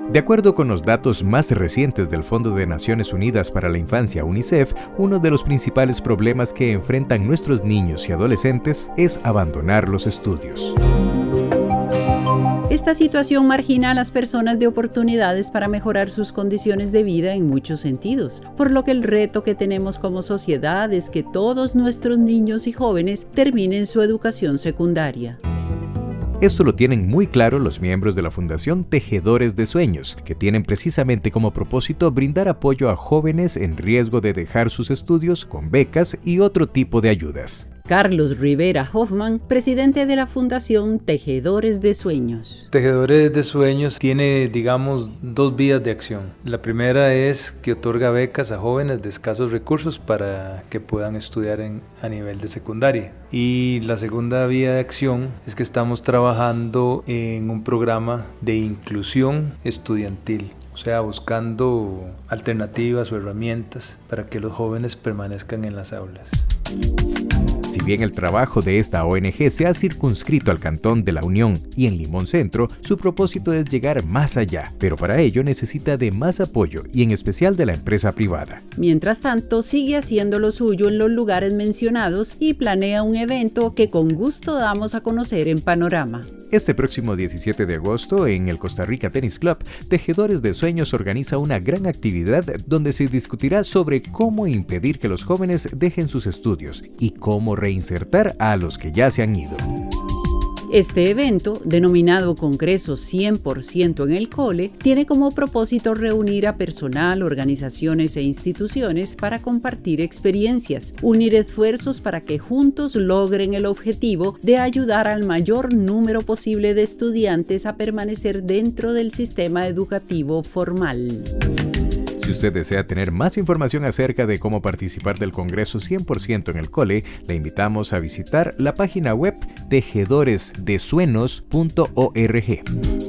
De acuerdo con los datos más recientes del Fondo de Naciones Unidas para la Infancia, UNICEF, uno de los principales problemas que enfrentan nuestros niños y adolescentes es abandonar los estudios. Esta situación margina a las personas de oportunidades para mejorar sus condiciones de vida en muchos sentidos, por lo que el reto que tenemos como sociedad es que todos nuestros niños y jóvenes terminen su educación secundaria. Esto lo tienen muy claro los miembros de la Fundación Tejedores de Sueños, que tienen precisamente como propósito brindar apoyo a jóvenes en riesgo de dejar sus estudios con becas y otro tipo de ayudas. Carlos Rivera Hoffman, presidente de la Fundación Tejedores de Sueños. Tejedores de Sueños tiene, dos vías de acción. La primera es que otorga becas a jóvenes de escasos recursos para que puedan estudiar a nivel de secundaria. Y la segunda vía de acción es que estamos trabajando en un programa de inclusión estudiantil. O sea, buscando alternativas o herramientas para que los jóvenes permanezcan en las aulas. Si bien el trabajo de esta ONG se ha circunscrito al Cantón de la Unión y en Limón Centro, su propósito es llegar más allá, pero para ello necesita de más apoyo y en especial de la empresa privada. Mientras tanto, sigue haciendo lo suyo en los lugares mencionados y planea un evento que con gusto damos a conocer en Panorama. Este próximo 17 de agosto, en el Costa Rica Tennis Club, Tejedores de Sueños organiza una gran actividad donde se discutirá sobre cómo impedir que los jóvenes dejen sus estudios y cómo reinsertar a los que ya se han ido. Este evento, denominado Congreso 100% en el Cole, tiene como propósito reunir a personal, organizaciones e instituciones para compartir experiencias, unir esfuerzos para que juntos logren el objetivo de ayudar al mayor número posible de estudiantes a permanecer dentro del sistema educativo formal. Si usted desea tener más información acerca de cómo participar del Congreso 100% en el Cole, le invitamos a visitar la página web tejedoresdesuenos.org.